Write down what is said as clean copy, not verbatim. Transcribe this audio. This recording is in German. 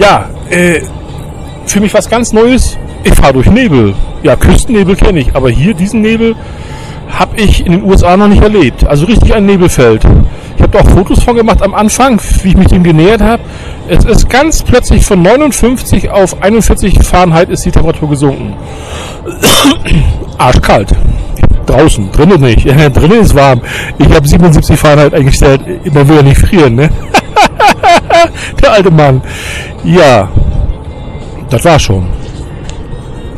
Ja, für mich was ganz Neues. Ich fahre durch Nebel. Ja, Küstennebel kenne ich, aber hier diesen Nebel habe ich in den USA noch nicht erlebt. Also richtig ein Nebelfeld. Ich habe da auch Fotos von gemacht am Anfang, wie ich mich dem genähert habe. Es ist ganz plötzlich von 59 auf 41 Fahrenheit ist die Temperatur gesunken. Arschkalt. Draußen, drinnen nicht. Drinnen ist warm. Ich habe 77 Fahrenheit eingestellt. Man will ja nicht frieren, ne? Der alte Mann. Ja, das war schon.